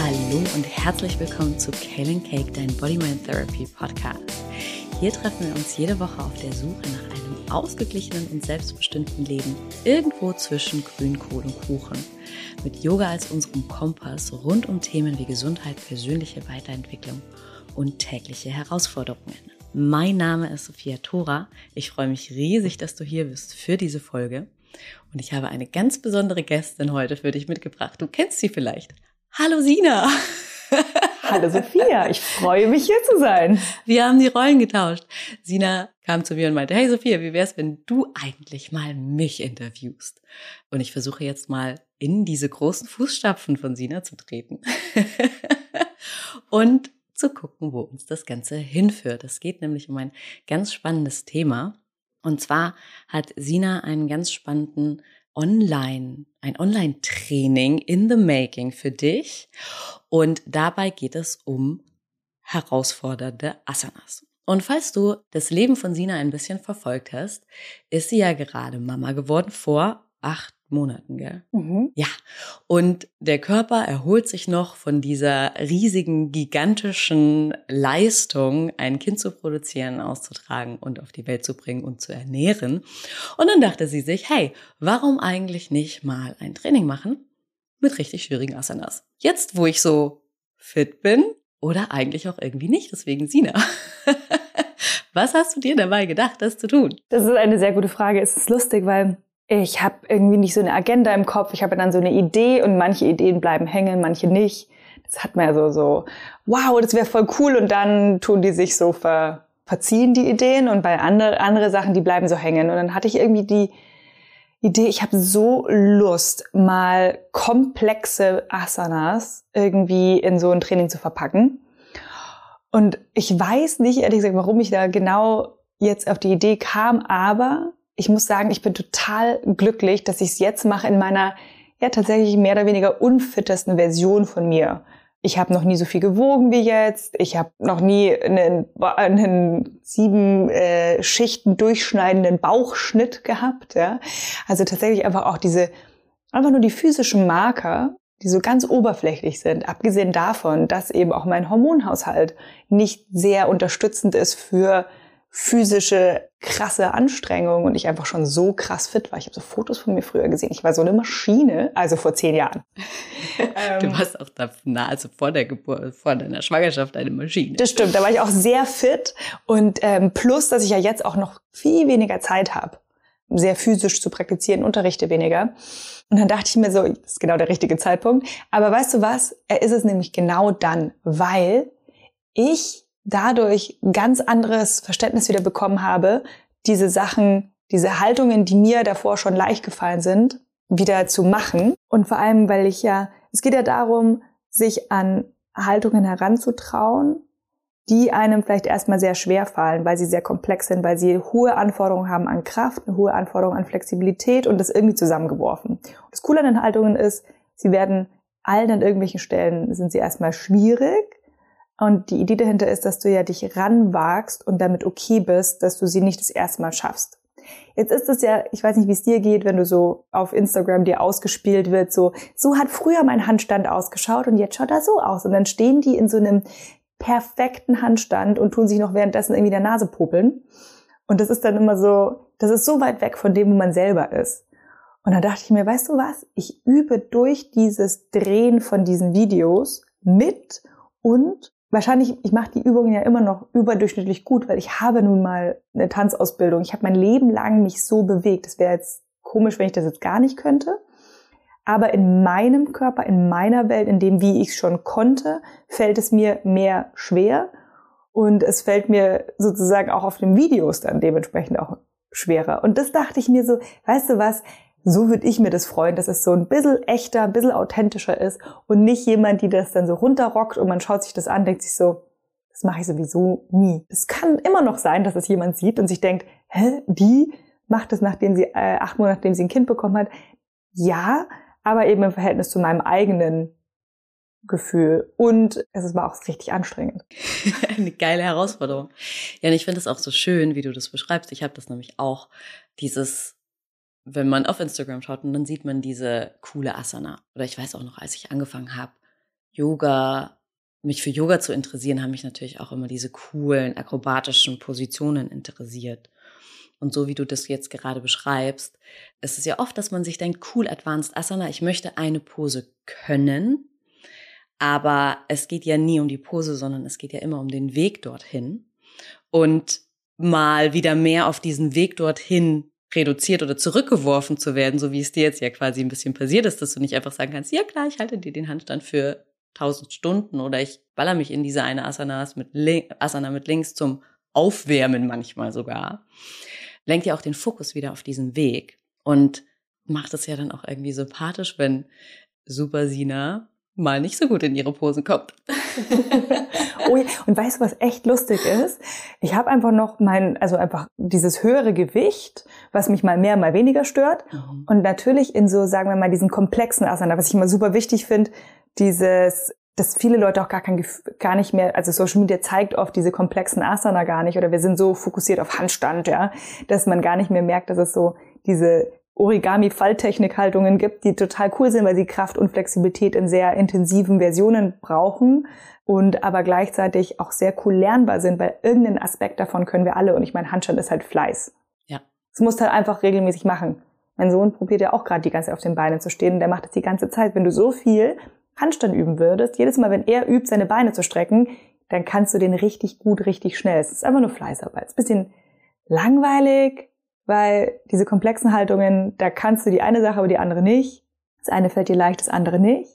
Hallo und herzlich willkommen zu Kale & Cake, dein Body-Mind Therapy Podcast. Hier treffen wir uns jede Woche auf der Suche nach einem ausgeglichenen und selbstbestimmten Leben irgendwo zwischen Grünkohl und Kuchen. Mit Yoga als unserem Kompass rund um Themen wie Gesundheit, persönliche Weiterentwicklung und tägliche Herausforderungen. Mein Name ist Sophia Thora. Ich freue mich riesig, dass du hier bist für diese Folge. Und ich habe eine ganz besondere Gästin heute für dich mitgebracht. Du kennst sie vielleicht. Hallo Sina! Hallo Sophia, ich freue mich hier zu sein. Wir haben die Rollen getauscht. Sina kam zu mir und meinte, hey Sophia, wie wär's, wenn du eigentlich mal mich interviewst? Und ich versuche jetzt mal in diese großen Fußstapfen von Sina zu treten und zu gucken, wo uns das Ganze hinführt. Es geht nämlich um ein ganz spannendes Thema. Und zwar hat Sina einen ganz spannenden ein Online-Training in the making für dich. Und dabei geht es um herausfordernde Asanas. Und falls du das Leben von Sina ein bisschen verfolgt hast, ist sie ja gerade Mama geworden vor 8 Monaten, gell? Mhm. Ja, und der Körper erholt sich noch von dieser riesigen, gigantischen Leistung, ein Kind zu produzieren, auszutragen und auf die Welt zu bringen und zu ernähren. Und dann dachte sie sich, hey, warum eigentlich nicht mal ein Training machen mit richtig schwierigen Asanas? Jetzt, wo ich so fit bin oder eigentlich auch irgendwie nicht, deswegen Sina. Was hast du dir dabei gedacht, das zu tun? Das ist eine sehr gute Frage. Es ist lustig, weil ich habe irgendwie nicht so eine Agenda im Kopf. Ich habe dann so eine Idee und manche Ideen bleiben hängen, manche nicht. Das hat mir so, wow, das wäre voll cool und dann tun die sich so verziehen, die Ideen, und bei andere Sachen, die bleiben so hängen. Und dann hatte ich irgendwie die Idee, ich habe so Lust, mal komplexe Asanas irgendwie in so ein Training zu verpacken. Und ich weiß nicht, ehrlich gesagt, warum ich da genau jetzt auf die Idee kam, aber ich muss sagen, ich bin total glücklich, dass ich es jetzt mache in meiner tatsächlich mehr oder weniger unfittesten Version von mir. Ich habe noch nie so viel gewogen wie jetzt. Ich habe noch nie einen 7 Schichten durchschneidenden Bauchschnitt gehabt. Ja? Also tatsächlich einfach nur die physischen Marker, die so ganz oberflächlich sind, abgesehen davon, dass eben auch mein Hormonhaushalt nicht sehr unterstützend ist für physische, krasse Anstrengung und ich einfach schon so krass fit war. Ich habe so Fotos von mir früher gesehen. Ich war so eine Maschine, also vor 10 Jahren. Du warst auch also vor der Geburt, vor deiner Schwangerschaft eine Maschine. Das stimmt, da war ich auch sehr fit und plus, dass ich ja jetzt auch noch viel weniger Zeit habe, sehr physisch zu praktizieren, unterrichte weniger. Und dann dachte ich mir so, das ist genau der richtige Zeitpunkt. Aber weißt du was? Er ist es nämlich genau dann, weil ich dadurch ganz anderes Verständnis wieder bekommen habe, diese Sachen, diese Haltungen, die mir davor schon leicht gefallen sind, wieder zu machen. Und vor allem, weil es geht ja darum, sich an Haltungen heranzutrauen, die einem vielleicht erstmal sehr schwer fallen, weil sie sehr komplex sind, weil sie hohe Anforderungen haben an Kraft, eine hohe Anforderung an Flexibilität und das irgendwie zusammengeworfen. Und das Coole an den Haltungen ist, sie werden allen an irgendwelchen Stellen, sind sie erstmal schwierig. Und die Idee dahinter ist, dass du ja dich ranwagst und damit okay bist, dass du sie nicht das erste Mal schaffst. Jetzt ist es ja, ich weiß nicht, wie es dir geht, wenn du so auf Instagram dir ausgespielt wird, so hat früher mein Handstand ausgeschaut und jetzt schaut er so aus. Und dann stehen die in so einem perfekten Handstand und tun sich noch währenddessen irgendwie der Nase popeln. Und das ist dann immer so, das ist so weit weg von dem, wo man selber ist. Und dann dachte ich mir, weißt du was? Ich übe durch dieses Drehen von diesen Videos mit und wahrscheinlich, ich mache die Übungen ja immer noch überdurchschnittlich gut, weil ich habe nun mal eine Tanzausbildung. Ich habe mein Leben lang mich so bewegt. Das wäre jetzt komisch, wenn ich das jetzt gar nicht könnte. Aber in meinem Körper, in meiner Welt, in dem, wie ich es schon konnte, fällt es mir mehr schwer. Und es fällt mir sozusagen auch auf den Videos dann dementsprechend auch schwerer. Und das dachte ich mir so, weißt du was, so würde ich mir das freuen, dass es so ein bisschen echter, ein bisschen authentischer ist und nicht jemand, die das dann so runterrockt und man schaut sich das an, denkt sich so, das mache ich sowieso nie. Es kann immer noch sein, dass es jemand sieht und sich denkt, die macht es, nachdem sie 8 Monate, nachdem sie ein Kind bekommen hat. Ja, aber eben im Verhältnis zu meinem eigenen Gefühl. Und es war auch richtig anstrengend. Eine geile Herausforderung. Ja, und ich finde es auch so schön, wie du das beschreibst. Ich habe das nämlich auch, wenn man auf Instagram schaut und dann sieht man diese coole Asana. Oder ich weiß auch noch, als ich angefangen habe, mich für Yoga zu interessieren, haben mich natürlich auch immer diese coolen, akrobatischen Positionen interessiert. Und so wie du das jetzt gerade beschreibst, ist es ja oft, dass man sich denkt, cool, Advanced Asana, ich möchte eine Pose können, aber es geht ja nie um die Pose, sondern es geht ja immer um den Weg dorthin. Und mal wieder mehr auf diesen Weg dorthin reduziert oder zurückgeworfen zu werden, so wie es dir jetzt ja quasi ein bisschen passiert ist, dass du nicht einfach sagen kannst, ja klar, ich halte dir den Handstand für 1000 Stunden oder ich baller mich in diese eine Asana mit links zum Aufwärmen manchmal sogar, lenkt ja auch den Fokus wieder auf diesen Weg und macht es ja dann auch irgendwie sympathisch, wenn Super Sina mal nicht so gut in ihre Posen kommt. Oh ja, und weißt du, was echt lustig ist? Ich habe einfach noch einfach dieses höhere Gewicht, was mich mal mehr, mal weniger stört. Mhm. Und natürlich in so, sagen wir mal, diesen komplexen Asana, was ich immer super wichtig finde, dass viele Leute auch gar nicht mehr, also Social Media zeigt oft diese komplexen Asana gar nicht, oder wir sind so fokussiert auf Handstand, ja, dass man gar nicht mehr merkt, dass es so diese Origami-Falltechnik-Haltungen gibt, die total cool sind, weil sie Kraft und Flexibilität in sehr intensiven Versionen brauchen und aber gleichzeitig auch sehr cool lernbar sind, weil irgendeinen Aspekt davon können wir alle, und ich meine, Handstand ist halt Fleiß. Ja. Das musst du halt einfach regelmäßig machen. Mein Sohn probiert ja auch gerade die ganze Zeit auf den Beinen zu stehen und der macht das die ganze Zeit. Wenn du so viel Handstand üben würdest, jedes Mal, wenn er übt, seine Beine zu strecken, dann kannst du den richtig gut, richtig schnell. Es ist einfach nur Fleißarbeit. Es ist ein bisschen langweilig, weil diese komplexen Haltungen, da kannst du die eine Sache, aber die andere nicht. Das eine fällt dir leicht, das andere nicht.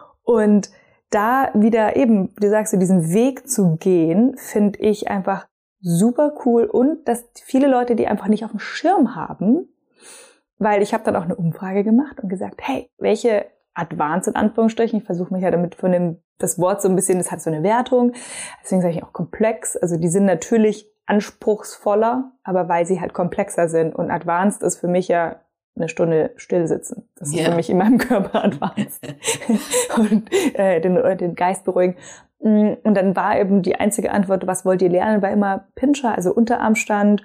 Und da wieder eben, du sagst, diesen Weg zu gehen, finde ich einfach super cool. Und dass viele Leute die einfach nicht auf dem Schirm haben, weil ich habe dann auch eine Umfrage gemacht und gesagt, hey, welche Advanced in Anführungsstrichen, ich versuche mich ja damit das Wort so ein bisschen, das hat so eine Wertung, deswegen sage ich auch komplex, also die sind natürlich anspruchsvoller, aber weil sie halt komplexer sind, und Advanced ist für mich ja eine Stunde stillsitzen. Das ist für mich in meinem Körper Advanced. Und den Geist beruhigen. Und dann war eben die einzige Antwort, was wollt ihr lernen, war immer Pincher, also Unterarmstand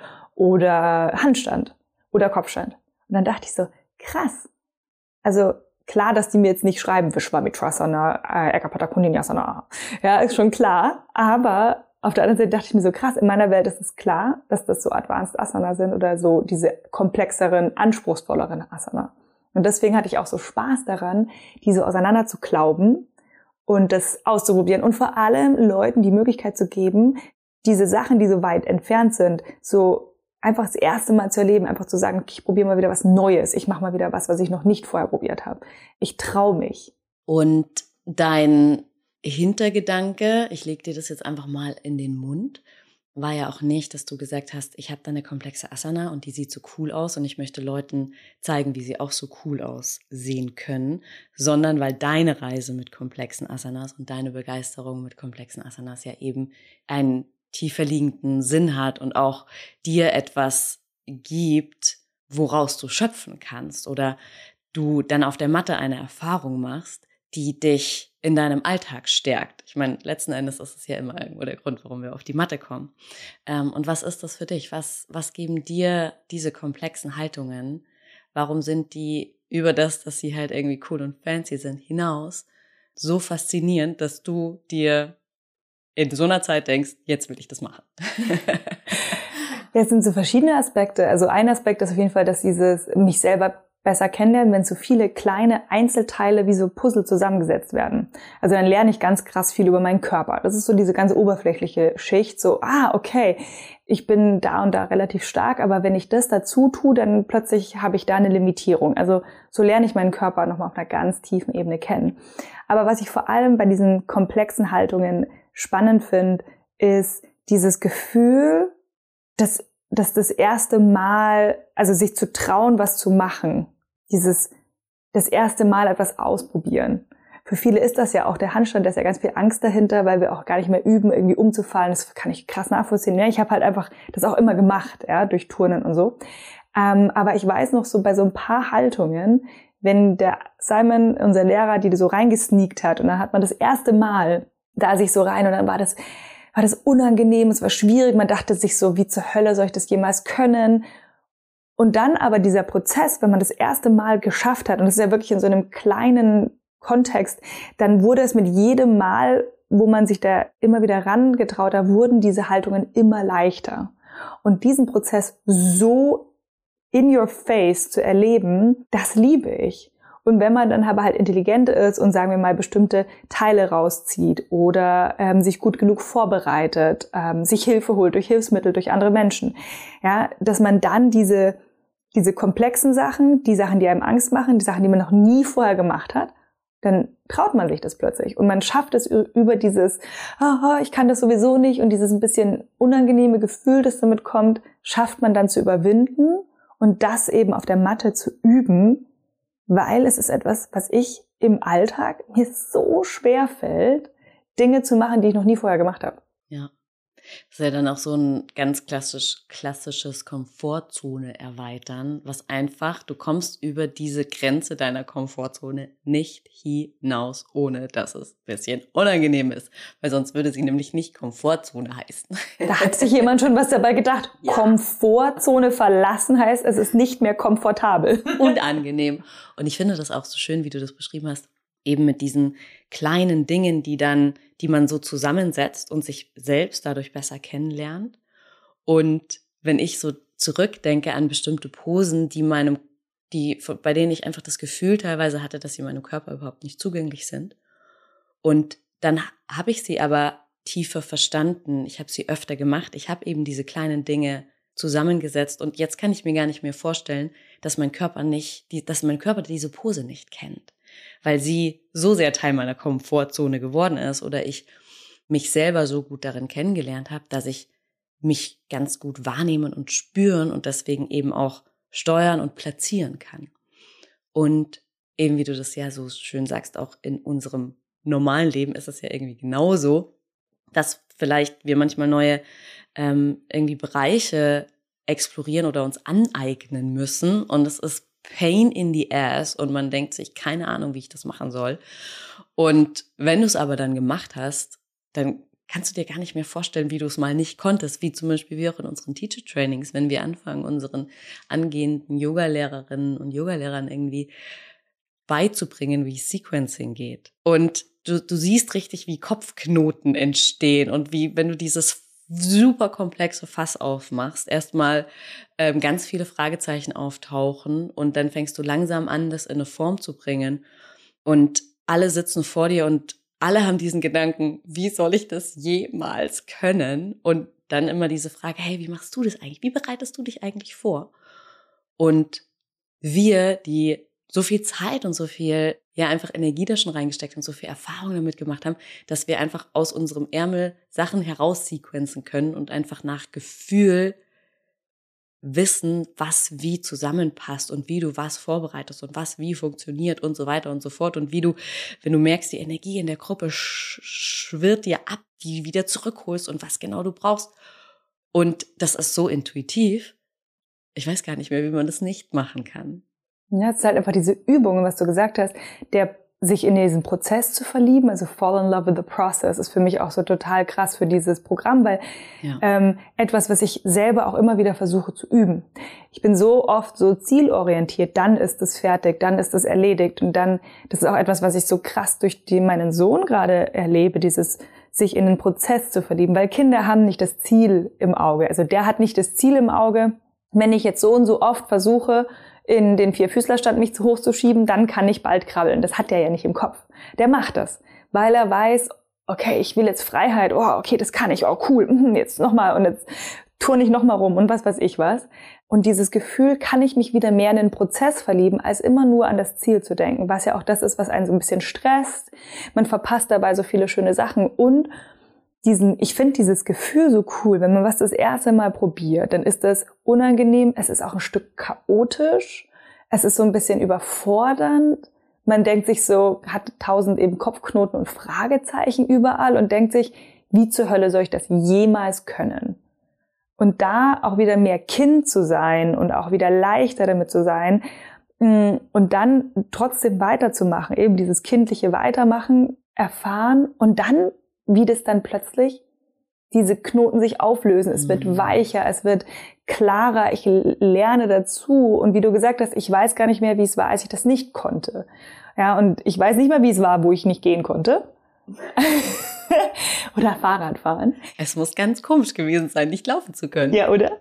oder Handstand oder Kopfstand. Und dann dachte ich so, krass. Also klar, dass die mir jetzt nicht schreiben, Vishwamitrasana, Ekapada Kundinyasana. Ja, ist schon klar. Aber auf der anderen Seite dachte ich mir so, krass, in meiner Welt ist es klar, dass das so Advanced Asana sind oder so diese komplexeren, anspruchsvolleren Asana. Und deswegen hatte ich auch so Spaß daran, diese auseinander zu klauben und das auszuprobieren und vor allem Leuten die Möglichkeit zu geben, diese Sachen, die so weit entfernt sind, so einfach das erste Mal zu erleben, einfach zu sagen, okay, ich probiere mal wieder was Neues, ich mache mal wieder was ich noch nicht vorher probiert habe. Ich traue mich. Und dein Hintergedanke, ich lege dir das jetzt einfach mal in den Mund, war ja auch nicht, dass du gesagt hast, ich habe da eine komplexe Asana und die sieht so cool aus und ich möchte Leuten zeigen, wie sie auch so cool aussehen können, sondern weil deine Reise mit komplexen Asanas und deine Begeisterung mit komplexen Asanas ja eben einen tiefer liegenden Sinn hat und auch dir etwas gibt, woraus du schöpfen kannst oder du dann auf der Matte eine Erfahrung machst, die dich in deinem Alltag stärkt. Ich meine, letzten Endes ist es ja immer irgendwo der Grund, warum wir auf die Matte kommen. Und was ist das für dich? Was geben dir diese komplexen Haltungen? Warum sind die über das, dass sie halt irgendwie cool und fancy sind, hinaus so faszinierend, dass du dir in so einer Zeit denkst, jetzt will ich das machen? Ja, es sind so verschiedene Aspekte. Also ein Aspekt ist auf jeden Fall, dass dieses mich selber besser kennenlernen, wenn so viele kleine Einzelteile wie so Puzzle zusammengesetzt werden. Also dann lerne ich ganz krass viel über meinen Körper. Das ist so diese ganz oberflächliche Schicht. So, okay, ich bin da und da relativ stark, aber wenn ich das dazu tue, dann plötzlich habe ich da eine Limitierung. Also so lerne ich meinen Körper nochmal auf einer ganz tiefen Ebene kennen. Aber was ich vor allem bei diesen komplexen Haltungen spannend finde, ist dieses Gefühl, dass das erste Mal, also sich zu trauen, was zu machen, das erste Mal etwas ausprobieren. Für viele ist das ja auch der Handstand, da ist ja ganz viel Angst dahinter, weil wir auch gar nicht mehr üben, irgendwie umzufallen. Das kann ich krass nachvollziehen. Ja, ich habe halt einfach das auch immer gemacht, ja, durch Turnen und so. Aber ich weiß noch so bei so ein paar Haltungen, wenn der Simon, unser Lehrer, die so reingesneakt hat und dann hat man das erste Mal da sich so rein und dann war das unangenehm, es war schwierig, man dachte sich so, wie zur Hölle soll ich das jemals können? Und dann aber dieser Prozess, wenn man das erste Mal geschafft hat, und das ist ja wirklich in so einem kleinen Kontext, dann wurde es mit jedem Mal, wo man sich da immer wieder rangetraut hat, wurden diese Haltungen immer leichter. Und diesen Prozess so in your face zu erleben, das liebe ich. Und wenn man dann aber halt intelligent ist und sagen wir mal bestimmte Teile rauszieht oder sich gut genug vorbereitet, sich Hilfe holt durch Hilfsmittel, durch andere Menschen, ja, dass man dann diese komplexen Sachen, die Sachen, die einem Angst machen, die Sachen, die man noch nie vorher gemacht hat, dann traut man sich das plötzlich. Und man schafft es über dieses, ich kann das sowieso nicht und dieses ein bisschen unangenehme Gefühl, das damit kommt, schafft man dann zu überwinden und das eben auf der Matte zu üben, weil es ist etwas, was ich im Alltag mir so schwer fällt, Dinge zu machen, die ich noch nie vorher gemacht habe. Ja. Das ist ja dann auch so ein ganz klassisches Komfortzone erweitern, was einfach, du kommst über diese Grenze deiner Komfortzone nicht hinaus, ohne dass es ein bisschen unangenehm ist. Weil sonst würde sie nämlich nicht Komfortzone heißen. Da hat sich jemand schon was dabei gedacht. Ja. Komfortzone verlassen heißt, es ist nicht mehr komfortabel. Und angenehm. Und ich finde das auch so schön, wie du das beschrieben hast. Eben mit diesen kleinen Dingen, die man so zusammensetzt und sich selbst dadurch besser kennenlernt. Und wenn ich so zurückdenke an bestimmte Posen, bei denen ich einfach das Gefühl teilweise hatte, dass sie meinem Körper überhaupt nicht zugänglich sind. Und dann habe ich sie aber tiefer verstanden. Ich habe sie öfter gemacht. Ich habe eben diese kleinen Dinge zusammengesetzt. Und jetzt kann ich mir gar nicht mehr vorstellen, dass mein Körper diese Pose nicht kennt. Weil sie so sehr Teil meiner Komfortzone geworden ist oder ich mich selber so gut darin kennengelernt habe, dass ich mich ganz gut wahrnehmen und spüren und deswegen eben auch steuern und platzieren kann. Und eben wie du das ja so schön sagst, auch in unserem normalen Leben ist es ja irgendwie genauso, dass vielleicht wir manchmal neue irgendwie Bereiche explorieren oder uns aneignen müssen und es ist Pain in the ass und man denkt sich, keine Ahnung, wie ich das machen soll. Und wenn du es aber dann gemacht hast, dann kannst du dir gar nicht mehr vorstellen, wie du es mal nicht konntest, wie zum Beispiel wir auch in unseren Teacher-Trainings, wenn wir anfangen, unseren angehenden Yogalehrerinnen und Yogalehrern irgendwie beizubringen, wie Sequencing geht. Und du siehst richtig, wie Kopfknoten entstehen und wie, wenn du dieses super komplexe Fass aufmachst, erstmal ganz viele Fragezeichen auftauchen und dann fängst du langsam an, das in eine Form zu bringen und alle sitzen vor dir und alle haben diesen Gedanken, wie soll ich das jemals können? Und dann immer diese Frage, hey, wie machst du das eigentlich? Wie bereitest du dich eigentlich vor? Und wir, die so viel Zeit und so viel, ja, einfach Energie da schon reingesteckt und so viel Erfahrung damit gemacht haben, dass wir einfach aus unserem Ärmel Sachen heraussequenzen können und einfach nach Gefühl wissen, was wie zusammenpasst und wie du was vorbereitest und was wie funktioniert und so weiter und so fort. Und wie du, wenn du merkst, die Energie in der Gruppe schwirrt dir ab, die wieder zurückholst und was genau du brauchst. Und das ist so intuitiv. Ich weiß gar nicht mehr, wie man das nicht machen kann. Ja, es ist halt einfach diese Übung, was du gesagt hast, sich in diesen Prozess zu verlieben, also fall in love with the process, ist für mich auch so total krass für dieses Programm, weil etwas, was ich selber auch immer wieder versuche zu üben. Ich bin so oft so zielorientiert, dann ist es fertig, dann ist es erledigt und dann, das ist auch etwas, was ich so krass durch meinen Sohn gerade erlebe, dieses sich in den Prozess zu verlieben, weil Kinder haben nicht das Ziel im Auge, also der hat nicht das Ziel im Auge, wenn ich jetzt so und so oft versuche, in den Vierfüßlerstand mich zu hoch zu schieben, dann kann ich bald krabbeln. Das hat der ja nicht im Kopf. Der macht das, weil er weiß, okay, ich will jetzt Freiheit, oh, okay, das kann ich, oh, cool, jetzt nochmal und jetzt turne ich nochmal rum und was weiß ich was. Und dieses Gefühl, kann ich mich wieder mehr in den Prozess verlieben, als immer nur an das Ziel zu denken, was ja auch das ist, was einen so ein bisschen stresst. Man verpasst dabei so viele schöne Sachen und ich finde dieses Gefühl so cool, wenn man was das erste Mal probiert, dann ist das unangenehm, es ist auch ein Stück chaotisch, es ist so ein bisschen überfordernd, man denkt sich so, hat 1000 eben Kopfknoten und Fragezeichen überall und denkt sich, wie zur Hölle soll ich das jemals können? Und da auch wieder mehr Kind zu sein und auch wieder leichter damit zu sein und dann trotzdem weiterzumachen, eben dieses kindliche Weitermachen, erfahren und dann wie das dann plötzlich diese Knoten sich auflösen. Es wird weicher, es wird klarer, ich lerne dazu. Und wie du gesagt hast, ich weiß gar nicht mehr, wie es war, als ich das nicht konnte. Ja, und ich weiß nicht mal, wie es war, wo ich nicht gehen konnte. Oder Fahrrad fahren. Es muss ganz komisch gewesen sein, nicht laufen zu können. Ja, oder?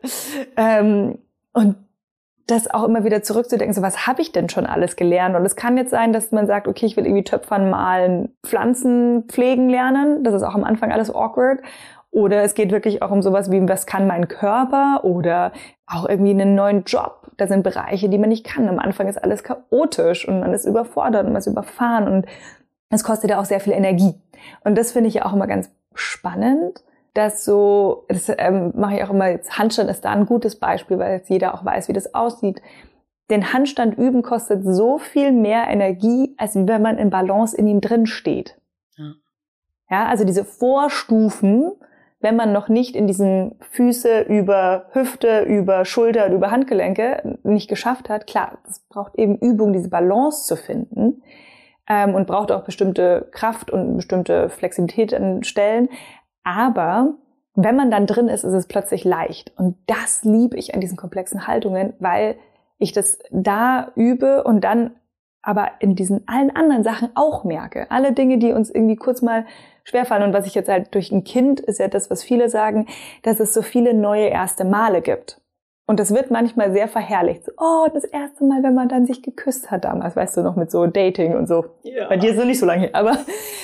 Und das auch immer wieder zurückzudenken, so was habe ich denn schon alles gelernt? Und es kann jetzt sein, dass man sagt, okay, ich will irgendwie Töpfern, malen, Pflanzen pflegen lernen. Das ist auch am Anfang alles awkward. Oder es geht wirklich auch um sowas wie, was kann mein Körper? Oder auch irgendwie einen neuen Job. Da sind Bereiche, die man nicht kann. Am Anfang ist alles chaotisch und man ist überfordert und man ist überfahren. Und es kostet ja auch sehr viel Energie. Und das finde ich ja auch immer ganz spannend. Das mache ich auch immer, jetzt Handstand ist da ein gutes Beispiel, weil jetzt jeder auch weiß, wie das aussieht. Den Handstand üben kostet so viel mehr Energie, als wenn man in Balance in ihm drin steht. Ja, also diese Vorstufen, wenn man noch nicht in diesen Füße über Hüfte, über Schulter, über Handgelenke nicht geschafft hat, klar, das braucht eben Übung, diese Balance zu finden, und braucht auch bestimmte Kraft und bestimmte Flexibilität an Stellen. Aber wenn man dann drin ist, ist es plötzlich leicht. Und das liebe ich an diesen komplexen Haltungen, weil ich das da übe und dann aber in diesen allen anderen Sachen auch merke. Alle Dinge, die uns irgendwie kurz mal schwerfallen. Und was ich jetzt halt durch ein Kind, ist ja das, was viele sagen, dass es so viele neue erste Male gibt. Und das wird manchmal sehr verherrlicht. So, oh, das erste Mal, wenn man dann sich geküsst hat damals, weißt du, noch mit so Dating und so. Ja. Bei dir ist es nicht so lange her, aber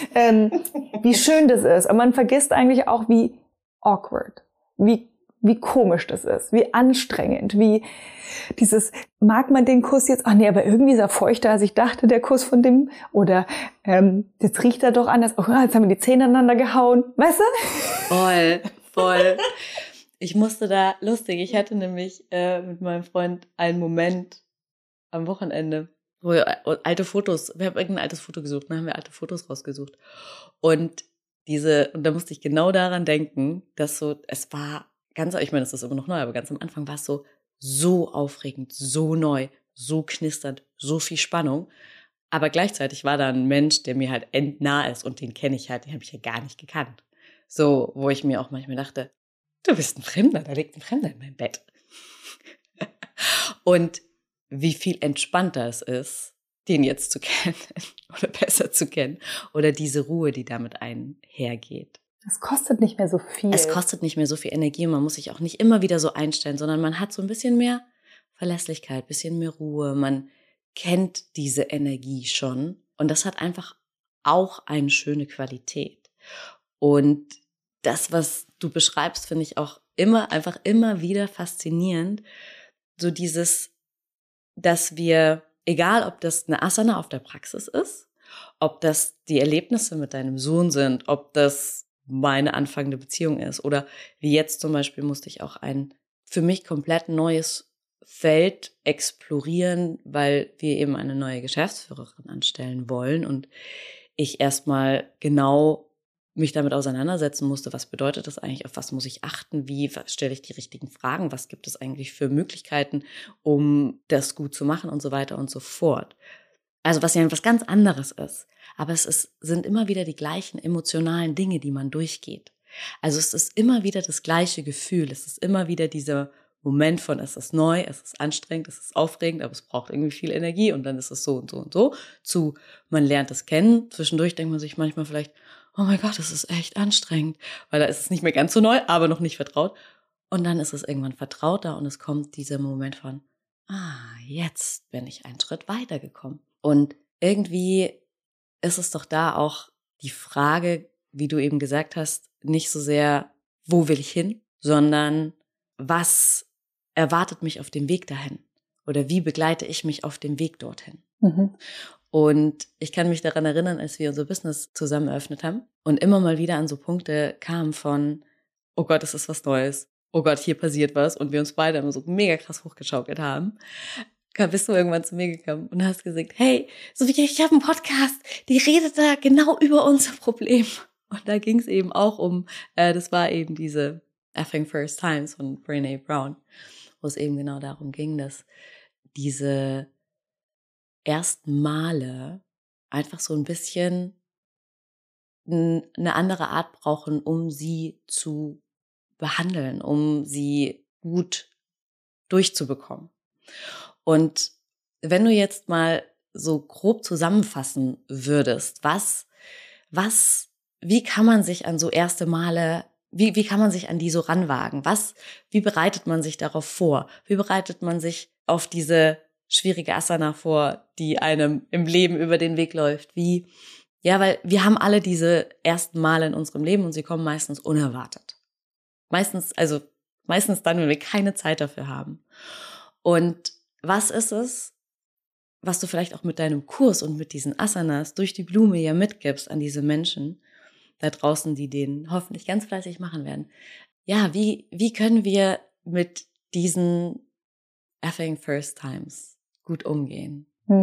wie schön das ist. Und man vergisst eigentlich auch, wie awkward, wie komisch das ist, wie anstrengend, wie dieses, mag man den Kuss jetzt? Ach nee, aber irgendwie ist er feuchter, als ich dachte, der Kuss von dem. Oder jetzt riecht er doch anders. Oh, jetzt haben wir die Zähne aneinander gehauen. Weißt du? Voll. Ich musste da, lustig, ich hatte nämlich mit meinem Freund einen Moment am Wochenende, wo wir alte Fotos, wir haben irgendein altes Foto gesucht, dann haben wir alte Fotos rausgesucht. Und da musste ich genau daran denken, dass es war ganz, ich meine, das ist immer noch neu, aber ganz am Anfang war es so aufregend, so neu, so knisternd, so viel Spannung. Aber gleichzeitig war da ein Mensch, der mir halt endnah ist und den kenne ich halt, den habe ich ja gar nicht gekannt. So, wo ich mir auch manchmal dachte, du bist ein Fremder, da liegt ein Fremder in meinem Bett. Und wie viel entspannter es ist, den jetzt zu kennen oder besser zu kennen oder diese Ruhe, die damit einhergeht. Es kostet nicht mehr so viel. Es kostet nicht mehr so viel Energie und man muss sich auch nicht immer wieder so einstellen, sondern man hat so ein bisschen mehr Verlässlichkeit, ein bisschen mehr Ruhe. Man kennt diese Energie schon und das hat einfach auch eine schöne Qualität. Und das, was du beschreibst, finde ich auch immer wieder faszinierend. So dieses, dass wir, egal ob das eine Asana auf der Praxis ist, ob das die Erlebnisse mit deinem Sohn sind, ob das meine anfangende Beziehung ist oder wie jetzt zum Beispiel musste ich auch ein für mich komplett neues Feld explorieren, weil wir eben eine neue Geschäftsführerin anstellen wollen und ich erstmal genau mich damit auseinandersetzen musste, was bedeutet das eigentlich, auf was muss ich achten, wie stelle ich die richtigen Fragen, was gibt es eigentlich für Möglichkeiten, um das gut zu machen und so weiter und so fort. Also was ja etwas ganz anderes ist, aber sind immer wieder die gleichen emotionalen Dinge, die man durchgeht. Also es ist immer wieder das gleiche Gefühl, es ist immer wieder dieser Moment von, es ist neu, es ist anstrengend, es ist aufregend, aber es braucht irgendwie viel Energie und dann ist es so und so und so, zu man lernt es kennen, zwischendurch denkt man sich manchmal vielleicht, oh mein Gott, das ist echt anstrengend, weil da ist es nicht mehr ganz so neu, aber noch nicht vertraut. Und dann ist es irgendwann vertrauter und es kommt dieser Moment von, jetzt bin ich einen Schritt weitergekommen. Und irgendwie ist es doch da auch die Frage, wie du eben gesagt hast, nicht so sehr, wo will ich hin, sondern was erwartet mich auf dem Weg dahin? Oder wie begleite ich mich auf dem Weg dorthin? Mhm. Und ich kann mich daran erinnern, als wir unser Business zusammen eröffnet haben und immer mal wieder an so Punkte kamen von, oh Gott, es ist was Neues. Oh Gott, hier passiert was. Und wir uns beide immer so mega krass hochgeschaukelt haben. Bist du irgendwann zu mir gekommen und hast gesagt, hey, Sophia, ich habe einen Podcast, die redet da genau über unser Problem. Und da ging es eben auch um, das war eben diese Effing First Times von Brené Brown, wo es eben genau darum ging, dass diese ersten Male einfach so ein bisschen eine andere Art brauchen, um sie zu behandeln, um sie gut durchzubekommen. Und wenn du jetzt mal so grob zusammenfassen würdest, wie kann man sich an so erste Male, wie kann man sich an die so ranwagen? Wie bereitet man sich darauf vor? Wie bereitet man sich auf diese schwierige Asana vor, die einem im Leben über den Weg läuft? Weil wir haben alle diese ersten Male in unserem Leben und sie kommen meistens unerwartet. Meistens dann, wenn wir keine Zeit dafür haben. Und was ist es, was du vielleicht auch mit deinem Kurs und mit diesen Asanas durch die Blume ja mitgibst an diese Menschen da draußen, die den hoffentlich ganz fleißig machen werden? Ja, wie können wir mit diesen effing First Times gut umgehen?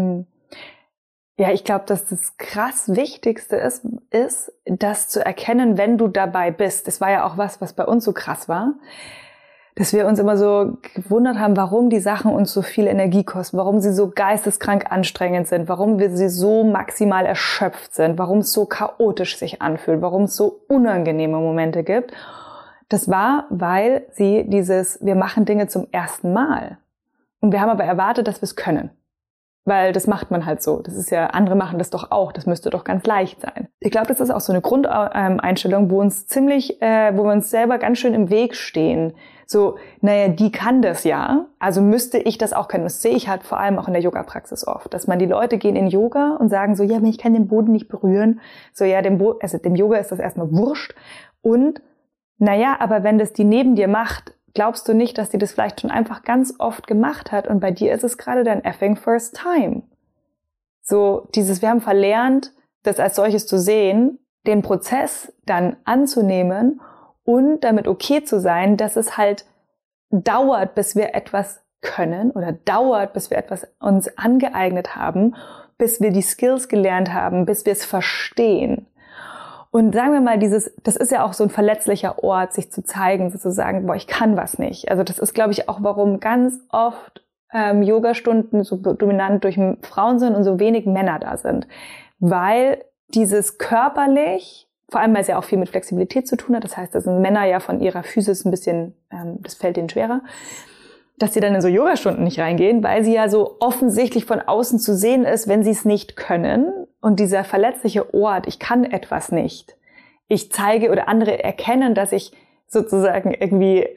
Ja, ich glaube, dass das krass Wichtigste ist, das zu erkennen, wenn du dabei bist. Das war ja auch was bei uns so krass war, dass wir uns immer so gewundert haben, warum die Sachen uns so viel Energie kosten, warum sie so geisteskrank anstrengend sind, warum wir sie so maximal erschöpft sind, warum es so chaotisch sich anfühlt, warum es so unangenehme Momente gibt. Das war, weil wir machen Dinge zum ersten Mal. Und wir haben aber erwartet, dass wir es können. Weil das macht man halt so. Das ist ja, andere machen das doch auch. Das müsste doch ganz leicht sein. Ich glaube, das ist auch so eine Grundeinstellung, wo wir uns selber ganz schön im Weg stehen. So, die kann das ja, also müsste ich das auch können. Das sehe ich halt vor allem auch in der Yoga-Praxis oft, dass die Leute gehen in Yoga und sagen so, ja, ich kann den Boden nicht berühren. So, ja, dem Yoga ist das erstmal wurscht. Und, aber wenn das die neben dir macht, glaubst du nicht, dass die das vielleicht schon einfach ganz oft gemacht hat und bei dir ist es gerade dein effing first time. So, wir haben verlernt, das als solches zu sehen, den Prozess dann anzunehmen und damit okay zu sein, dass es halt dauert, bis wir etwas können oder dauert, bis wir etwas uns angeeignet haben, bis wir die Skills gelernt haben, bis wir es verstehen. Und sagen wir mal, das ist ja auch so ein verletzlicher Ort, sich zu zeigen, sozusagen, ich kann was nicht. Also das ist, glaube ich, auch, warum ganz oft Yogastunden so dominant durch Frauen sind und so wenig Männer da sind. Weil dieses körperlich, vor allem weil es ja auch viel mit Flexibilität zu tun hat, das heißt, da sind Männer ja von ihrer Physis ein bisschen, das fällt denen schwerer, dass sie dann in so Yogastunden nicht reingehen, weil sie ja so offensichtlich von außen zu sehen ist, wenn sie es nicht können. Und dieser verletzliche Ort, ich kann etwas nicht. Ich zeige oder andere erkennen, dass ich sozusagen irgendwie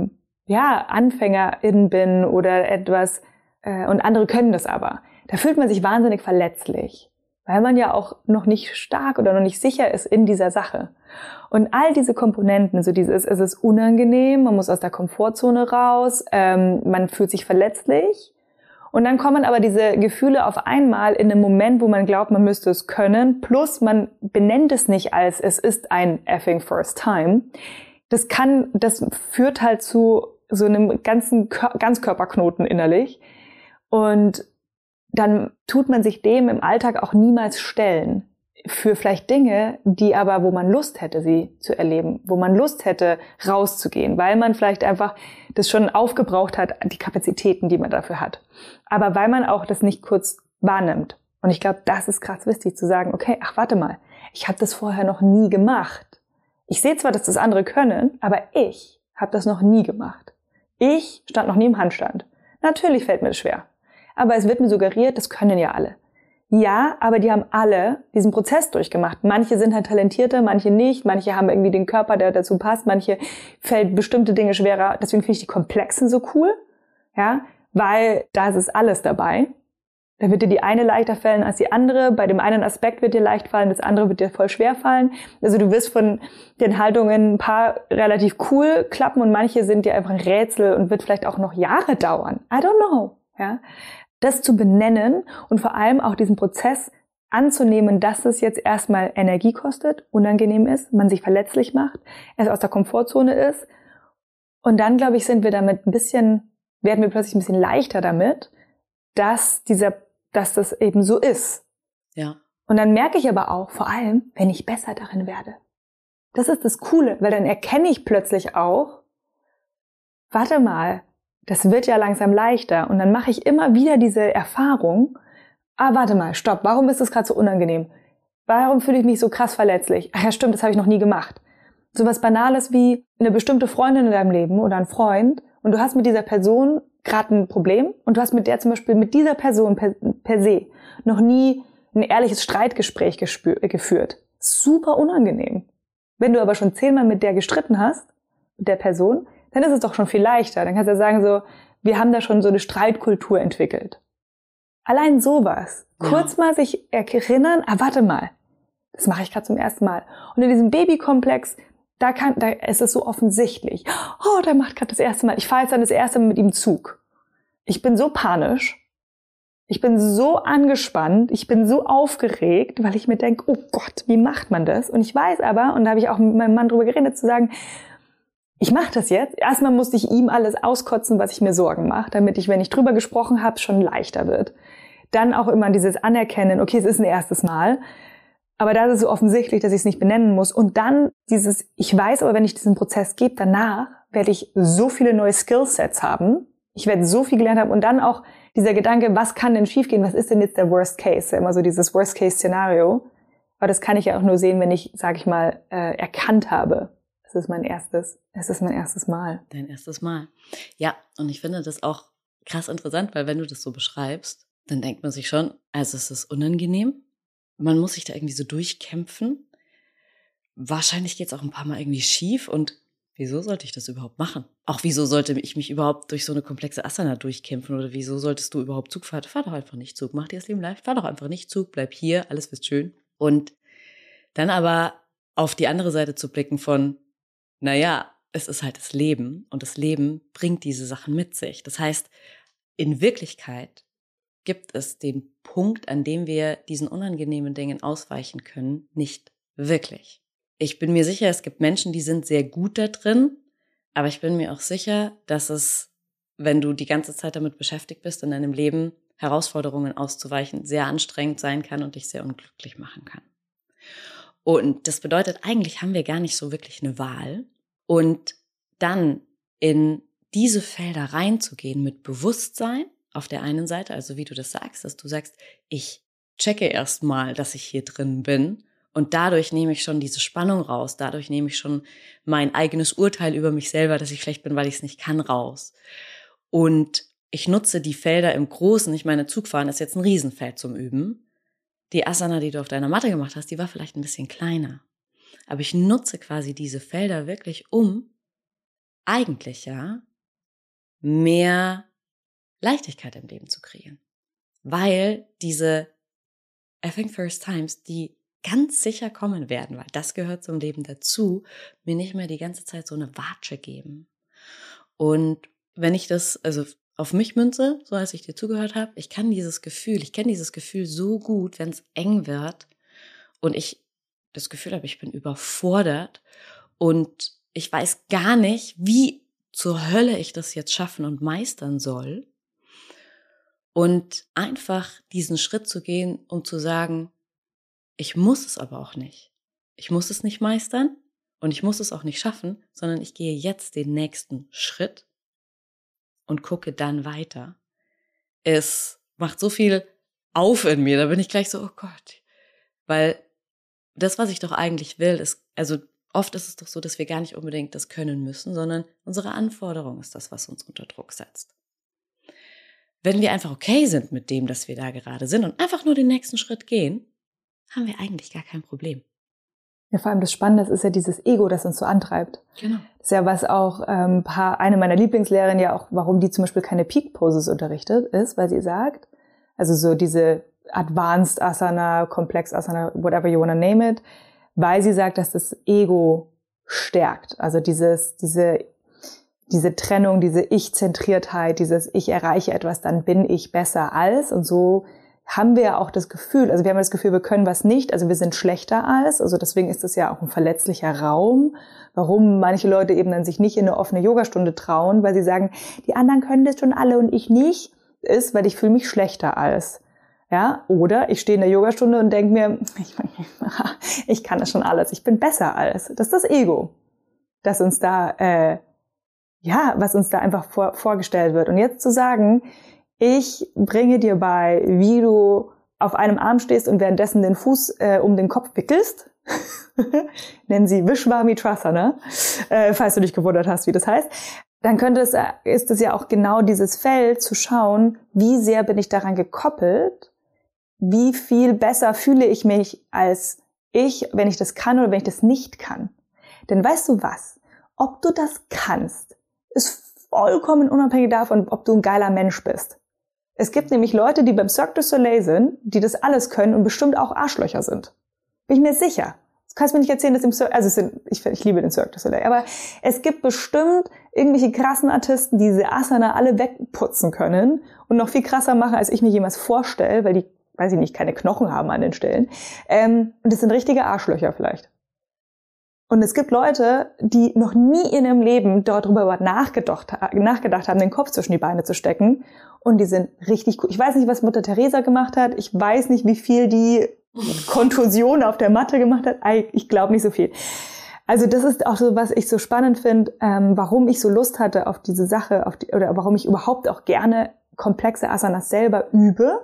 Anfängerin bin oder etwas und andere können das aber. Da fühlt man sich wahnsinnig verletzlich, weil man ja auch noch nicht stark oder noch nicht sicher ist in dieser Sache. Und all diese Komponenten, so es ist unangenehm, man muss aus der Komfortzone raus, man fühlt sich verletzlich. Und dann kommen aber diese Gefühle auf einmal in einem Moment, wo man glaubt, man müsste es können, plus man benennt es nicht als, es ist ein effing first time. Das führt halt zu so einem Ganzkörperknoten innerlich. Und dann tut man sich dem im Alltag auch niemals stellen. Für vielleicht Dinge, wo man Lust hätte, sie zu erleben, wo man Lust hätte, rauszugehen, weil man vielleicht einfach das schon aufgebraucht hat, die Kapazitäten, die man dafür hat. Aber weil man auch das nicht kurz wahrnimmt. Und ich glaube, das ist krass wichtig zu sagen, okay, warte mal, ich habe das vorher noch nie gemacht. Ich sehe zwar, dass das andere können, aber ich habe das noch nie gemacht. Ich stand noch nie im Handstand. Natürlich fällt mir das schwer. Aber es wird mir suggeriert, das können ja alle. Ja, aber die haben alle diesen Prozess durchgemacht. Manche sind halt talentierter, manche nicht. Manche haben irgendwie den Körper, der dazu passt. Manche fällt bestimmte Dinge schwerer. Deswegen finde ich die Komplexen so cool. Ja, weil da ist alles dabei. Da wird dir die eine leichter fallen als die andere. Bei dem einen Aspekt wird dir leicht fallen, das andere wird dir voll schwer fallen. Also du wirst von den Haltungen ein paar relativ cool klappen und manche sind dir einfach ein Rätsel und wird vielleicht auch noch Jahre dauern. I don't know. Ja. Das zu benennen und vor allem auch diesen Prozess anzunehmen, dass es jetzt erstmal Energie kostet, unangenehm ist, man sich verletzlich macht, es aus der Komfortzone ist. Und dann, glaube ich, werden wir plötzlich ein bisschen leichter damit, dass das eben so ist. Ja. Und dann merke ich aber auch, vor allem, wenn ich besser darin werde. Das ist das Coole, weil dann erkenne ich plötzlich auch, warte mal, das wird ja langsam leichter. Und dann mache ich immer wieder diese Erfahrung, warte mal, stopp, warum ist das gerade so unangenehm? Warum fühle ich mich so krass verletzlich? Ach ja, stimmt, das habe ich noch nie gemacht. So was Banales wie eine bestimmte Freundin in deinem Leben oder ein Freund und du hast mit dieser Person gerade ein Problem und du hast mit der zum Beispiel, mit dieser Person per se noch nie ein ehrliches Streitgespräch geführt. Super unangenehm. Wenn du aber schon 10-mal mit der gestritten hast, mit der Person, dann ist es doch schon viel leichter. Dann kannst du ja sagen so, wir haben da schon so eine Streitkultur entwickelt. Allein sowas. Kurz mal sich erinnern, warte mal, das mache ich gerade zum ersten Mal. Und in diesem Babykomplex, da ist es so offensichtlich. Oh, der macht gerade das erste Mal. Ich fahre jetzt dann das erste Mal mit ihm Zug. Ich bin so panisch. Ich bin so angespannt. Ich bin so aufgeregt, weil ich mir denke, oh Gott, wie macht man das? Und ich weiß aber, und da habe ich auch mit meinem Mann drüber geredet, zu sagen, ich mache das jetzt. Erstmal musste ich ihm alles auskotzen, was ich mir Sorgen mache, damit ich, wenn ich drüber gesprochen habe, schon leichter wird. Dann auch immer dieses Anerkennen, okay, es ist ein erstes Mal, aber da ist es so offensichtlich, dass ich es nicht benennen muss. Und dann dieses, ich weiß aber, wenn ich diesen Prozess gebe, danach werde ich so viele neue Skillsets haben, ich werde so viel gelernt haben und dann auch dieser Gedanke, was kann denn schiefgehen, was ist denn jetzt der Worst Case? Immer so dieses Worst Case Szenario. Aber das kann ich ja auch nur sehen, wenn ich, sage ich mal, erkannt habe. Es ist mein erstes Mal. Dein erstes Mal. Ja, und ich finde das auch krass interessant, weil wenn du das so beschreibst, dann denkt man sich schon, also es ist unangenehm. Man muss sich da irgendwie so durchkämpfen. Wahrscheinlich geht es auch ein paar Mal irgendwie schief. Und wieso sollte ich das überhaupt machen? Auch wieso sollte ich mich überhaupt durch so eine komplexe Asana durchkämpfen? Oder wieso solltest du überhaupt Zug fahren? Fahr doch einfach nicht Zug. Mach dir das Leben leicht. Fahr doch einfach nicht Zug. Bleib hier. Alles wird schön. Und dann aber auf die andere Seite zu blicken von, naja, es ist halt das Leben. Und das Leben bringt diese Sachen mit sich. Das heißt, in Wirklichkeit gibt es den Punkt, an dem wir diesen unangenehmen Dingen ausweichen können, nicht wirklich. Ich bin mir sicher, es gibt Menschen, die sind sehr gut da drin, aber ich bin mir auch sicher, dass es, wenn du die ganze Zeit damit beschäftigt bist, in deinem Leben Herausforderungen auszuweichen, sehr anstrengend sein kann und dich sehr unglücklich machen kann. Und das bedeutet, eigentlich haben wir gar nicht so wirklich eine Wahl. Und dann in diese Felder reinzugehen mit Bewusstsein, auf der einen Seite, also wie du das sagst, dass du sagst, ich checke erstmal, dass ich hier drin bin und dadurch nehme ich schon diese Spannung raus, dadurch nehme ich schon mein eigenes Urteil über mich selber, dass ich schlecht bin, weil ich es nicht kann, raus. Und ich nutze die Felder im Großen, ich meine, Zugfahren ist jetzt ein Riesenfeld zum Üben. Die Asana, die du auf deiner Matte gemacht hast, die war vielleicht ein bisschen kleiner. Aber ich nutze quasi diese Felder wirklich, um eigentlich ja mehr Leichtigkeit im Leben zu kreieren. Weil diese I think first times, die ganz sicher kommen werden, weil das gehört zum Leben dazu, mir nicht mehr die ganze Zeit so eine Watsche geben. Und wenn ich das also auf mich münze, so als ich dir zugehört habe, ich kenne dieses Gefühl so gut, wenn es eng wird und ich das Gefühl habe, ich bin überfordert und ich weiß gar nicht, wie zur Hölle ich das jetzt schaffen und meistern soll. Und einfach diesen Schritt zu gehen, um zu sagen, ich muss es aber auch nicht. Ich muss es nicht meistern und ich muss es auch nicht schaffen, sondern ich gehe jetzt den nächsten Schritt und gucke dann weiter. Es macht so viel auf in mir, da bin ich gleich so, oh Gott. Weil das, was ich doch eigentlich will, ist, also oft ist es doch so, dass wir gar nicht unbedingt das können müssen, sondern unsere Anforderung ist das, was uns unter Druck setzt. Wenn wir einfach okay sind mit dem, dass wir da gerade sind und einfach nur den nächsten Schritt gehen, haben wir eigentlich gar kein Problem. Ja, vor allem das Spannende ist ja dieses Ego, das uns so antreibt. Genau. Das ist ja was auch eine meiner Lieblingslehrerinnen ja auch, warum die zum Beispiel keine Peak Poses unterrichtet, ist, weil sie sagt, also so diese Advanced Asana, Komplex Asana, whatever you wanna name it, weil sie sagt, dass das Ego stärkt. Also diese Trennung, diese Ich-Zentriertheit, dieses Ich erreiche etwas, dann bin ich besser als. Und so haben wir ja auch das Gefühl, also wir haben das Gefühl, wir können was nicht, also wir sind schlechter als. Also deswegen ist das ja auch ein verletzlicher Raum. Warum manche Leute eben dann sich nicht in eine offene Yogastunde trauen, weil sie sagen, die anderen können das schon alle und ich nicht, ist, weil ich fühle mich schlechter als. Ja, oder ich stehe in der Yogastunde und denke mir, ich kann das schon alles, ich bin besser als. Das ist das Ego, das uns da was uns da einfach vorgestellt wird. Und jetzt zu sagen, ich bringe dir bei, wie du auf einem Arm stehst und währenddessen den Fuß um den Kopf wickelst, nennen sie Vishvamitrasana, falls du dich gewundert hast, wie das heißt. dann ist es ja auch genau dieses Feld zu schauen, wie sehr bin ich daran gekoppelt, wie viel besser fühle ich mich als ich, wenn ich das kann oder wenn ich das nicht kann. Denn weißt du was? Ob du das kannst, ist vollkommen unabhängig davon, ob du ein geiler Mensch bist. Es gibt nämlich Leute, die beim Cirque du Soleil sind, die das alles können und bestimmt auch Arschlöcher sind. Bin ich mir sicher. Du kannst mir nicht erzählen, dass ich liebe den Cirque du Soleil, aber es gibt bestimmt irgendwelche krassen Artisten, die diese Asana alle wegputzen können und noch viel krasser machen, als ich mir jemals vorstelle, weil die, weiß ich nicht, keine Knochen haben an den Stellen. Und das sind richtige Arschlöcher vielleicht. Und es gibt Leute, die noch nie in ihrem Leben darüber nachgedacht haben, den Kopf zwischen die Beine zu stecken. Und die sind richtig cool. Ich weiß nicht, was Mutter Teresa gemacht hat. Ich weiß nicht, wie viel die Kontusion auf der Matte gemacht hat. Ich glaube nicht so viel. Also das ist auch so, was ich so spannend finde, warum ich so Lust hatte auf diese Sache, oder warum ich überhaupt auch gerne komplexe Asanas selber übe,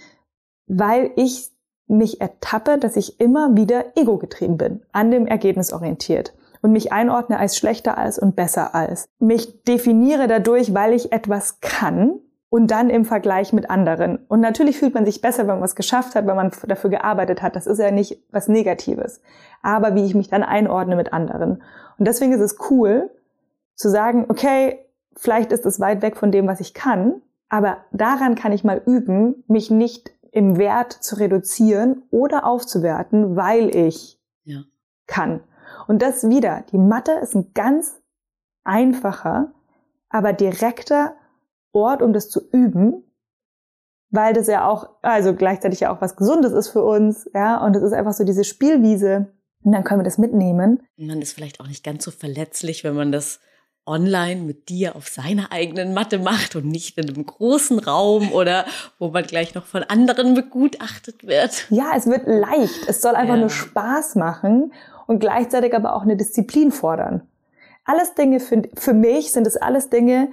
weil ich mich ertappe, dass ich immer wieder ego-getrieben bin, an dem Ergebnis orientiert und mich einordne als schlechter als und besser als. Mich definiere dadurch, weil ich etwas kann und dann im Vergleich mit anderen. Und natürlich fühlt man sich besser, wenn man was geschafft hat, wenn man dafür gearbeitet hat. Das ist ja nicht was Negatives. Aber wie ich mich dann einordne mit anderen. Und deswegen ist es cool zu sagen, okay, vielleicht ist es weit weg von dem, was ich kann, aber daran kann ich mal üben, mich nicht im Wert zu reduzieren oder aufzuwerten, weil ich kann. Und das wieder, die Mathe ist ein ganz einfacher, aber direkter Ort, um das zu üben, weil das ja auch, also gleichzeitig ja auch was Gesundes ist für uns, ja, und es ist einfach so diese Spielwiese, und dann können wir das mitnehmen. Man ist vielleicht auch nicht ganz so verletzlich, wenn man das online mit dir auf seiner eigenen Matte macht und nicht in einem großen Raum oder wo man gleich noch von anderen begutachtet wird. Ja, es wird leicht. Es soll einfach nur Spaß machen und gleichzeitig aber auch eine Disziplin fordern. Alles Dinge, für mich sind es alles Dinge,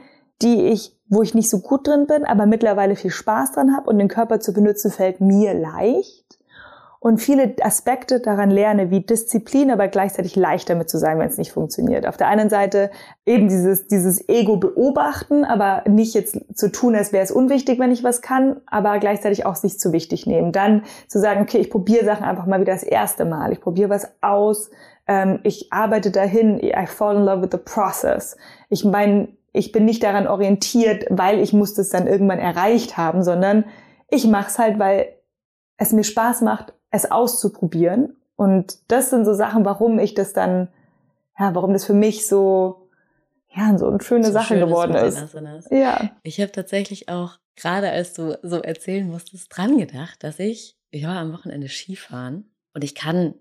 wo ich nicht so gut drin bin, aber mittlerweile viel Spaß dran habe und den Körper zu benutzen fällt mir leicht. Und viele Aspekte daran lerne, wie Disziplin, aber gleichzeitig leicht damit zu sein, wenn es nicht funktioniert. Auf der einen Seite eben dieses Ego beobachten, aber nicht jetzt zu tun, als wäre es unwichtig, wenn ich was kann, aber gleichzeitig auch sich zu wichtig nehmen. Dann zu sagen, okay, ich probiere Sachen einfach mal wieder das erste Mal. Ich probiere was aus, ich arbeite dahin, I fall in love with the process. Ich meine, ich bin nicht daran orientiert, weil ich muss das dann irgendwann erreicht haben, sondern ich mache es halt, weil es mir Spaß macht, es auszuprobieren. Und das sind so Sachen, warum das für mich so eine schöne Sache geworden ist. Ja. Ich habe tatsächlich auch, gerade als du so erzählen musstest, dran gedacht, dass ich war am Wochenende Skifahren und ich kann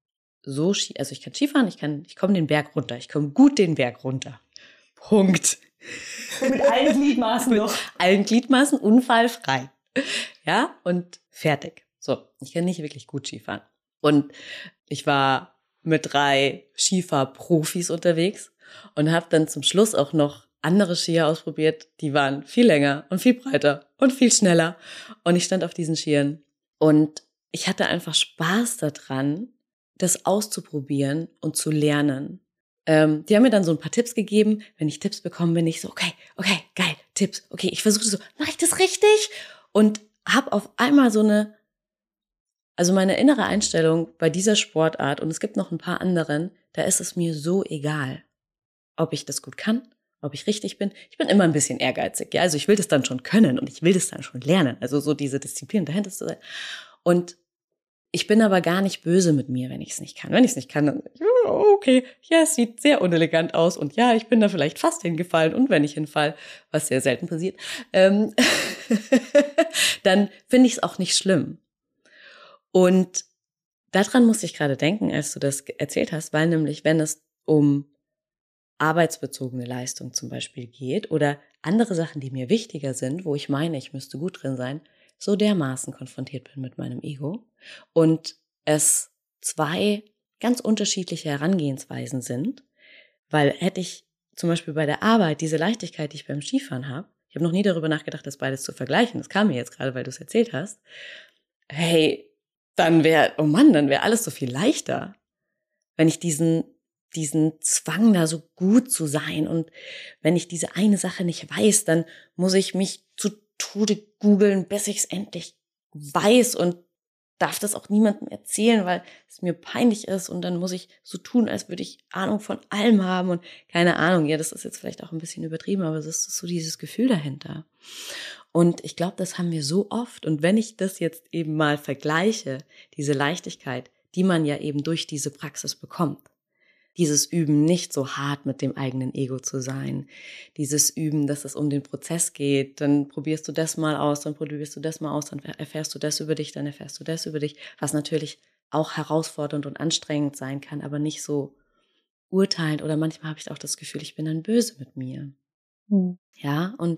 Skifahren, ich komme den Berg runter, ich komme gut den Berg runter. Punkt. Mit allen Gliedmaßen noch. Mit allen Gliedmaßen, unfallfrei. Ja, und fertig. So, ich kann nicht wirklich gut Skifahren. Und ich war mit 3 Skifahrprofis unterwegs und habe dann zum Schluss auch noch andere Skier ausprobiert. Die waren viel länger und viel breiter und viel schneller. Und ich stand auf diesen Skiern und ich hatte einfach Spaß daran, das auszuprobieren und zu lernen. Die haben mir dann so ein paar Tipps gegeben. Wenn ich Tipps bekomme, bin ich so, okay, geil, Tipps. Okay, ich versuche so, mache ich das richtig? Und habe auf einmal meine innere Einstellung bei dieser Sportart, und es gibt noch ein paar anderen, da ist es mir so egal, ob ich das gut kann, ob ich richtig bin. Ich bin immer ein bisschen ehrgeizig, ja, also ich will das dann schon können und ich will das dann schon lernen, also so diese Disziplin dahinter zu sein. Und ich bin aber gar nicht böse mit mir, wenn ich es nicht kann. Wenn ich es nicht kann, dann okay, ja, es sieht sehr unelegant aus und ja, ich bin da vielleicht fast hingefallen und wenn ich hinfall, was sehr selten passiert, dann finde ich es auch nicht schlimm. Und daran musste ich gerade denken, als du das erzählt hast, weil nämlich, wenn es um arbeitsbezogene Leistung zum Beispiel geht oder andere Sachen, die mir wichtiger sind, wo ich meine, ich müsste gut drin sein, so dermaßen konfrontiert bin mit meinem Ego und es 2 ganz unterschiedliche Herangehensweisen sind, weil hätte ich zum Beispiel bei der Arbeit diese Leichtigkeit, die ich beim Skifahren habe, ich habe noch nie darüber nachgedacht, das beides zu vergleichen, das kam mir jetzt gerade, weil du es erzählt hast, hey, dann wäre alles so viel leichter, wenn ich diesen diesen Zwang, da so gut zu sein. Und wenn ich diese eine Sache nicht weiß, dann muss ich mich zu Tode googeln, bis ich es endlich weiß und darf das auch niemandem erzählen, weil es mir peinlich ist. Und dann muss ich so tun, als würde ich Ahnung von allem haben und keine Ahnung. Ja, das ist jetzt vielleicht auch ein bisschen übertrieben, aber es ist so dieses Gefühl dahinter. Und ich glaube, das haben wir so oft. Und wenn ich das jetzt eben mal vergleiche, diese Leichtigkeit, die man ja eben durch diese Praxis bekommt, dieses Üben, nicht so hart mit dem eigenen Ego zu sein, dieses Üben, dass es um den Prozess geht, dann probierst du das mal aus, dann probierst du das mal aus, dann erfährst du das über dich, dann erfährst du das über dich, was natürlich auch herausfordernd und anstrengend sein kann, aber nicht so urteilend, oder manchmal habe ich auch das Gefühl, ich bin dann böse mit mir. Ja, und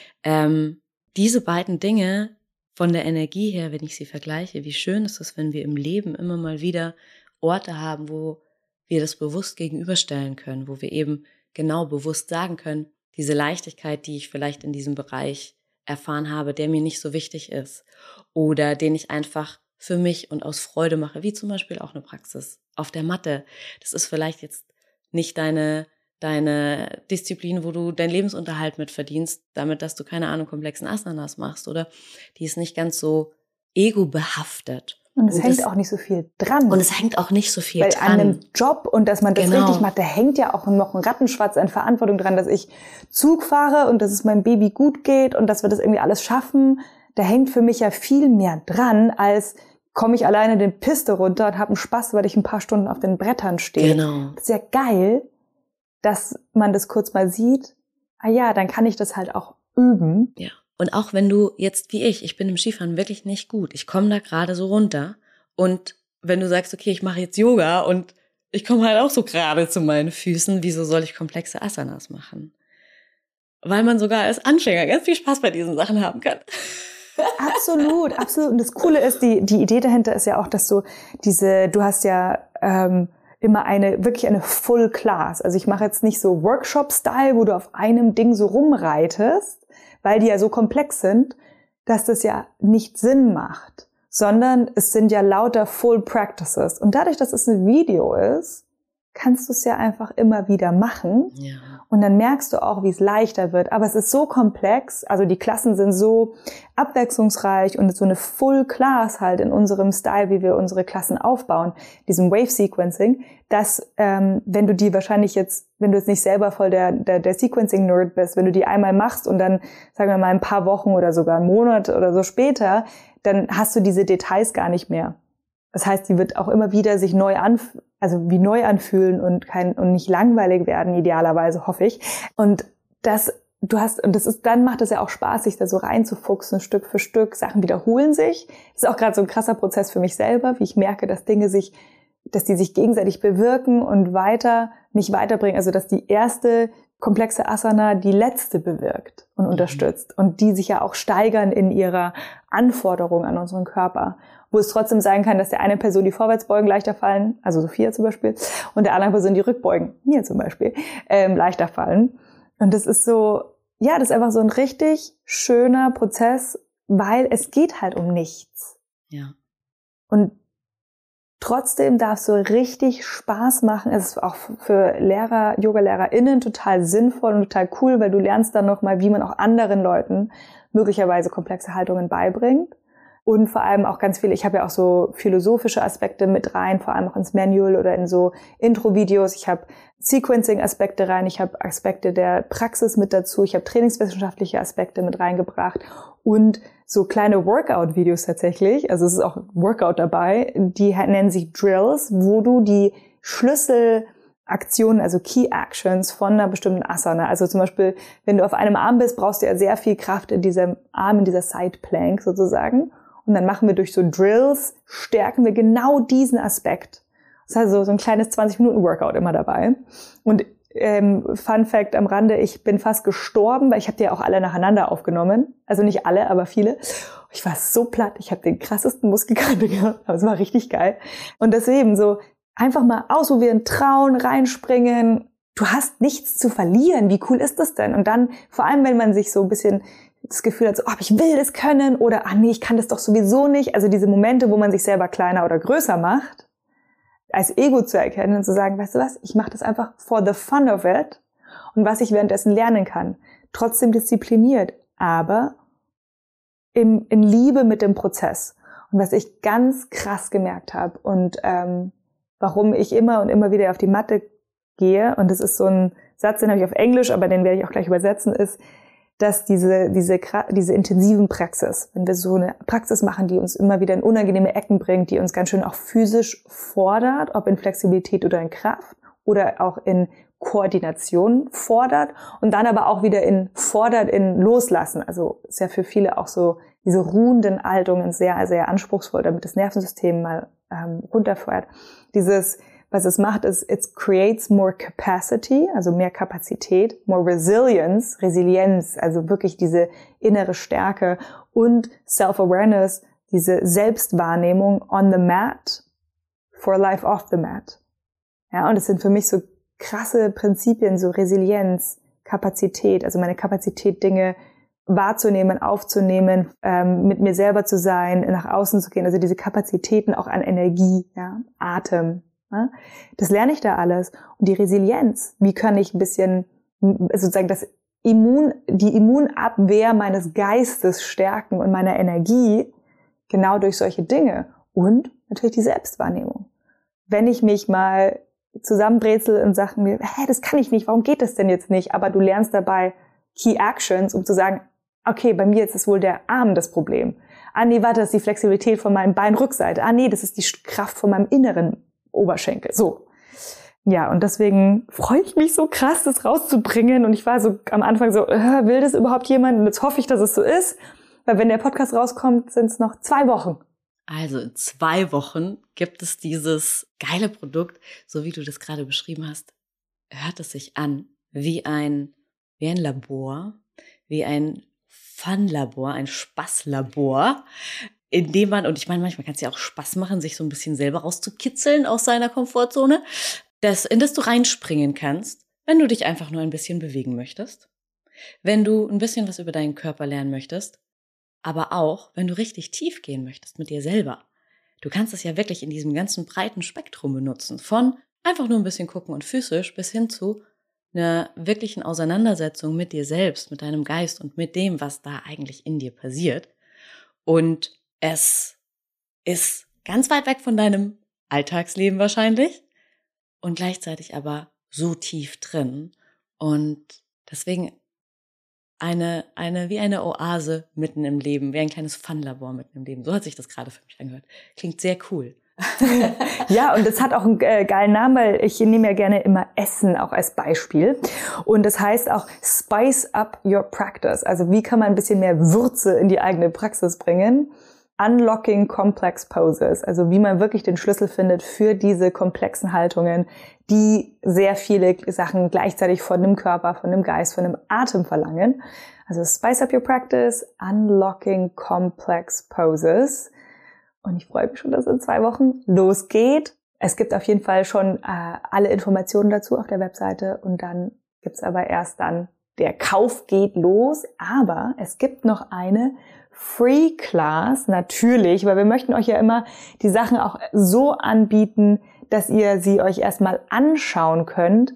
diese beiden Dinge von der Energie her, wenn ich sie vergleiche, wie schön ist es, wenn wir im Leben immer mal wieder Orte haben, wo wir das bewusst gegenüberstellen können, wo wir eben genau bewusst sagen können, diese Leichtigkeit, die ich vielleicht in diesem Bereich erfahren habe, der mir nicht so wichtig ist oder den ich einfach für mich und aus Freude mache, wie zum Beispiel auch eine Praxis auf der Matte. Das ist vielleicht jetzt nicht deine Disziplin, wo du deinen Lebensunterhalt mit verdienst, damit, dass du, keine Ahnung, komplexen Asanas machst, oder die ist nicht ganz so ego-behaftet. Und es hängt auch nicht so viel dran. Und es hängt auch nicht so viel dran. Weil an einem Job und dass man das richtig macht, da hängt ja auch noch ein Rattenschwanz an Verantwortung dran, dass ich Zug fahre und dass es meinem Baby gut geht und dass wir das irgendwie alles schaffen. Da hängt für mich ja viel mehr dran, als komme ich alleine den Piste runter und habe einen Spaß, weil ich ein paar Stunden auf den Brettern stehe. Genau. Das ist ja geil, dass man das kurz mal sieht. Ah ja, dann kann ich das halt auch üben. Ja. Und auch wenn du jetzt wie ich bin im Skifahren wirklich nicht gut. Ich komme da gerade so runter. Und wenn du sagst, okay, ich mache jetzt Yoga und ich komme halt auch so gerade zu meinen Füßen, wieso soll ich komplexe Asanas machen? Weil man sogar als Anfänger ganz viel Spaß bei diesen Sachen haben kann. Absolut, absolut. Und das Coole ist, die Idee dahinter ist ja auch, dass du hast ja immer wirklich eine Full Class. Also ich mache jetzt nicht so Workshop-Style, wo du auf einem Ding so rumreitest, weil die ja so komplex sind, dass das ja nicht Sinn macht, sondern es sind ja lauter Full Practices. Und dadurch, dass es ein Video ist, kannst du es ja einfach immer wieder machen. Ja. Und dann merkst du auch, wie es leichter wird. Aber es ist so komplex, also die Klassen sind so abwechslungsreich und so eine Full Class halt in unserem Style, wie wir unsere Klassen aufbauen, diesem Wave Sequencing, dass wenn du jetzt nicht selber voll der Sequencing-Nerd bist, wenn du die einmal machst und dann, sagen wir mal, ein paar Wochen oder sogar einen Monat oder so später, dann hast du diese Details gar nicht mehr. Das heißt, die wird auch immer wieder sich neu anfühlen und nicht langweilig werden, idealerweise, hoffe ich. Und dann macht es ja auch Spaß, sich da so reinzufuchsen, Stück für Stück. Sachen wiederholen sich. Das ist auch gerade so ein krasser Prozess für mich selber, wie ich merke, dass die sich gegenseitig bewirken und mich weiterbringen. Also, dass die erste komplexe Asana die letzte bewirkt und unterstützt und die sich ja auch steigern in ihrer Anforderung an unseren Körper. Wo es trotzdem sein kann, dass der eine Person die Vorwärtsbeugen leichter fallen, also Sophia zum Beispiel, und der anderen Person die Rückbeugen, mir zum Beispiel, leichter fallen. Und das ist so, ja, das ist einfach so ein richtig schöner Prozess, weil es geht halt um nichts. Ja. Und trotzdem darf es so richtig Spaß machen. Es ist auch für Yoga-LehrerInnen total sinnvoll und total cool, weil du lernst dann nochmal, wie man auch anderen Leuten möglicherweise komplexe Haltungen beibringt. Und vor allem auch ganz viele, ich habe ja auch so philosophische Aspekte mit rein, vor allem auch ins Manual oder in so Intro-Videos. Ich habe Sequencing-Aspekte rein, ich habe Aspekte der Praxis mit dazu, ich habe trainingswissenschaftliche Aspekte mit reingebracht und so kleine Workout-Videos tatsächlich. Also es ist auch Workout dabei, die nennen sich Drills, wo du die Schlüsselaktionen, also Key Actions von einer bestimmten Asana, also zum Beispiel, wenn du auf einem Arm bist, brauchst du ja sehr viel Kraft in diesem Arm, in dieser Side Plank sozusagen. Und dann machen wir durch so Drills, stärken wir genau diesen Aspekt. Das ist also so ein kleines 20-Minuten-Workout immer dabei. Und Fun Fact am Rande, ich bin fast gestorben, weil ich habe die ja auch alle nacheinander aufgenommen. Also nicht alle, aber viele. Ich war so platt, ich habe den krassesten Muskelkater gehabt, aber es war richtig geil. Und deswegen so einfach mal ausprobieren, trauen, reinspringen. Du hast nichts zu verlieren. Wie cool ist das denn? Und dann, vor allem wenn man sich so ein bisschen das Gefühl hat, so, ich will das können oder nee, ich kann das doch sowieso nicht. Also diese Momente, wo man sich selber kleiner oder größer macht, als Ego zu erkennen und zu sagen, weißt du was, ich mache das einfach for the fun of it und was ich währenddessen lernen kann. Trotzdem diszipliniert, aber in Liebe mit dem Prozess. Und was ich ganz krass gemerkt habe und warum ich immer und immer wieder auf die Matte gehe, und das ist so ein Satz, den habe ich auf Englisch, aber den werde ich auch gleich übersetzen, ist, dass diese intensiven Praxis, wenn wir so eine Praxis machen, die uns immer wieder in unangenehme Ecken bringt, die uns ganz schön auch physisch fordert, ob in Flexibilität oder in Kraft oder auch in Koordination fordert und dann aber auch wieder in Loslassen. Also ist ja für viele auch so diese ruhenden Haltungen sehr, sehr anspruchsvoll, damit das Nervensystem mal runterfährt. Was es macht, ist, it creates more capacity, also mehr Kapazität, more Resilienz, also wirklich diese innere Stärke und Self-Awareness, diese Selbstwahrnehmung on the mat for life off the mat. Ja, und es sind für mich so krasse Prinzipien, so Resilienz, Kapazität, also meine Kapazität, Dinge wahrzunehmen, aufzunehmen, mit mir selber zu sein, nach außen zu gehen, also diese Kapazitäten auch an Energie, ja, Atem. Ja, das lerne ich da alles. Und die Resilienz, wie kann ich ein bisschen sozusagen die Immunabwehr meines Geistes stärken und meiner Energie genau durch solche Dinge. Und natürlich die Selbstwahrnehmung. Wenn ich mich mal zusammenbrezel in Sachen, das kann ich nicht, warum geht das denn jetzt nicht? Aber du lernst dabei Key Actions, um zu sagen, okay, bei mir ist es wohl der Arm das Problem. Ah nee, warte, das ist die Flexibilität von meinem Beinrückseite. Ah nee, das ist die Kraft von meinem inneren Oberschenkel. So. Ja, und deswegen freue ich mich so krass, das rauszubringen. Und ich war so am Anfang so, will das überhaupt jemand? Und jetzt hoffe ich, dass es so ist. Weil wenn der Podcast rauskommt, sind es noch 2 Wochen. Also in 2 Wochen gibt es dieses geile Produkt, so wie du das gerade beschrieben hast. Hört es sich an wie ein Labor, wie ein Fun-Labor, ein Spaßlabor, in dem man, und ich meine, manchmal kann es ja auch Spaß machen, sich so ein bisschen selber rauszukitzeln aus seiner Komfortzone, in das du reinspringen kannst, wenn du dich einfach nur ein bisschen bewegen möchtest, wenn du ein bisschen was über deinen Körper lernen möchtest, aber auch, wenn du richtig tief gehen möchtest mit dir selber. Du kannst es ja wirklich in diesem ganzen breiten Spektrum benutzen, von einfach nur ein bisschen gucken und physisch bis hin zu einer wirklichen Auseinandersetzung mit dir selbst, mit deinem Geist und mit dem, was da eigentlich in dir passiert. Und es ist ganz weit weg von deinem Alltagsleben wahrscheinlich und gleichzeitig aber so tief drin und deswegen wie eine Oase mitten im Leben, wie ein kleines Fun-Labor mitten im Leben. So hat sich das gerade für mich angehört. Klingt sehr cool. Ja, und es hat auch einen geilen Namen, weil ich nehme ja gerne immer Essen auch als Beispiel. Und das heißt auch Spice up your practice. Also wie kann man ein bisschen mehr Würze in die eigene Praxis bringen? Unlocking complex poses. Also wie man wirklich den Schlüssel findet für diese komplexen Haltungen, die sehr viele Sachen gleichzeitig von dem Körper, von dem Geist, von dem Atem verlangen. Also Spice up your practice, Unlocking complex poses. Und ich freue mich schon, dass es in 2 Wochen losgeht. Es gibt auf jeden Fall schon alle Informationen dazu auf der Webseite und dann gibt's aber erst dann, der Kauf geht los. Aber es gibt noch eine Free Class, natürlich, weil wir möchten euch ja immer die Sachen auch so anbieten, dass ihr sie euch erstmal anschauen könnt,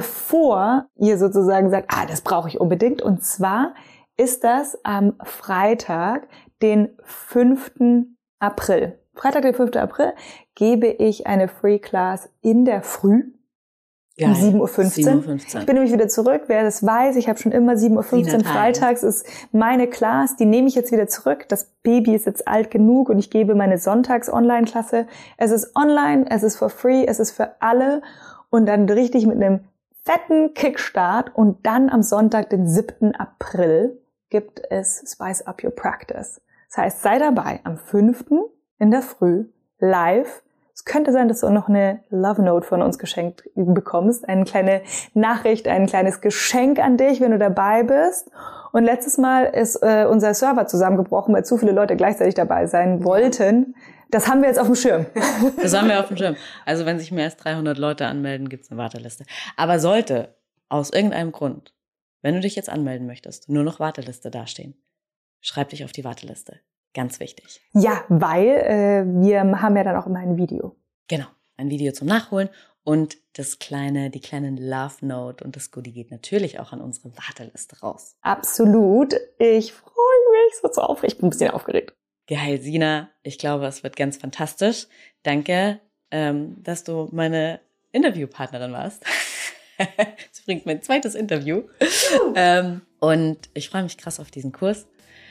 bevor ihr sozusagen sagt, das brauche ich unbedingt. Und zwar ist das am Freitag, den 5. April. Freitag, den 5. April, gebe ich eine Free Class in der Früh. Geil. Um 7.15 Uhr. Ich bin nämlich wieder zurück. Wer das weiß, ich habe schon immer 7.15 Uhr freitags ist meine Class. Die nehme ich jetzt wieder zurück. Das Baby ist jetzt alt genug und ich gebe meine Sonntags-Online-Klasse. Es ist online, es ist for free, es ist für alle. Und dann richtig mit einem fetten Kickstart. Und dann am Sonntag, den 7. April, gibt es Spice Up Your Practice. Das heißt, sei dabei am 5. in der Früh, live. Es könnte sein, dass du auch noch eine Love Note von uns geschenkt bekommst. Eine kleine Nachricht, ein kleines Geschenk an dich, wenn du dabei bist. Und letztes Mal ist unser Server zusammengebrochen, weil zu viele Leute gleichzeitig dabei sein wollten. Das haben wir jetzt auf dem Schirm. Das haben wir auf dem Schirm. Also wenn sich mehr als 300 Leute anmelden, gibt's eine Warteliste. Aber sollte aus irgendeinem Grund, wenn du dich jetzt anmelden möchtest, nur noch Warteliste dastehen, schreib dich auf die Warteliste. Ganz wichtig. Ja, weil wir haben ja dann auch immer ein Video. Genau, ein Video zum Nachholen und die kleine Love Note und das Goodie geht natürlich auch an unsere Warteliste raus. Absolut. Ich freue mich so aufgeregt. Ich bin ein bisschen aufgeregt. Geil, Sina. Ich glaube, es wird ganz fantastisch. Danke, dass du meine Interviewpartnerin warst. Das bringt mein zweites Interview. Und ich freue mich krass auf diesen Kurs.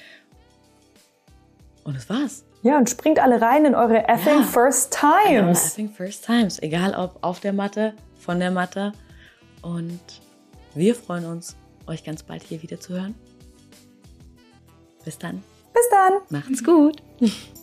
Und das war's. Ja, und springt alle rein in eure effing First Times. Effing First Times. Egal ob auf der Matte, von der Matte. Und wir freuen uns, euch ganz bald hier wieder zu hören. Bis dann. Bis dann. Macht's gut.